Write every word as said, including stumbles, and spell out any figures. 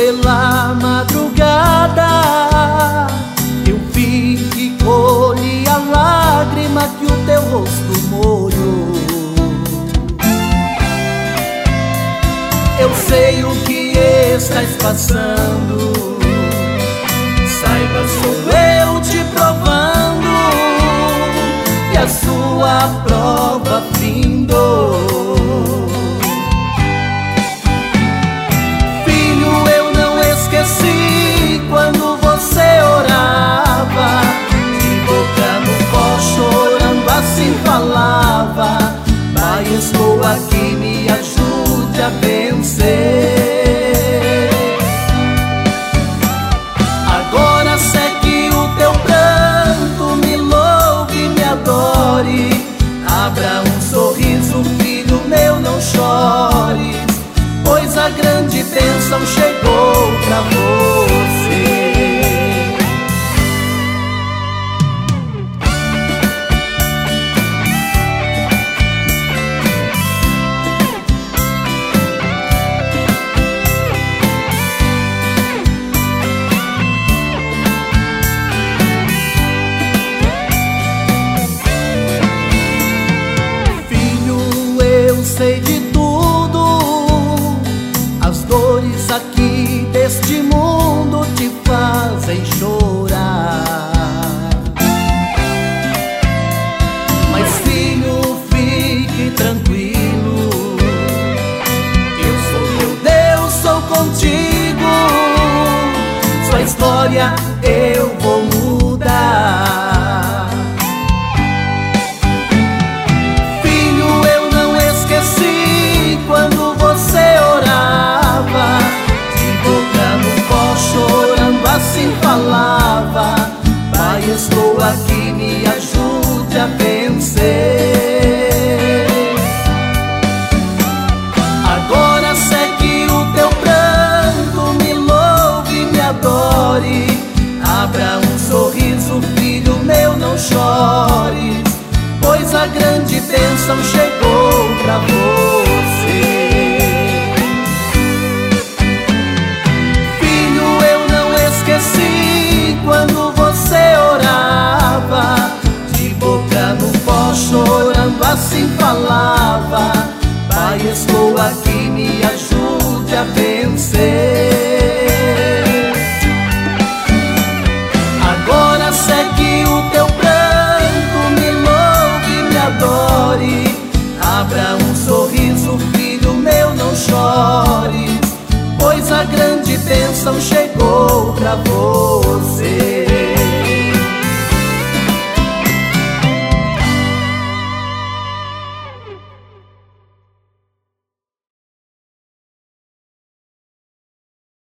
pela madrugada, eu vi e colhi a lágrima que o teu rosto molhou. Eu sei o que estás passando, saiba, sou eu te provando, e a sua prova findou. Filho, eu não esqueci quando você orava, de boca no pó chorando assim falava: Pai, estou aqui, me ajude a vencer. Agora seque o teu pranto, me louve, me adore. Abra um sorriso, filho meu, não chores, pois a grande bênção chegou pra você. Sei de tudo, as dores aqui deste mundo te fazem chorar. Mas filho, fique tranquilo, eu sou teu Deus, sou contigo. Sua história eu vou mudar. Quando você orava, de boca no pó chorando assim falava: Pai, estou aqui, me ajude a vencer. Agora seque o teu pranto, me louve, me adore. Abra um sorriso, filho meu, não chores, pois a grande bênção chegou pra você. Filho, eu não esqueci quando você orava, de boca no pó chorando assim falava: Pai, estou aqui, me ajude a vencer. Agora seque o teu pranto, me louve, me adore. Abra um sorriso, filho meu, não chores, pois a grande bênção chegou pra você.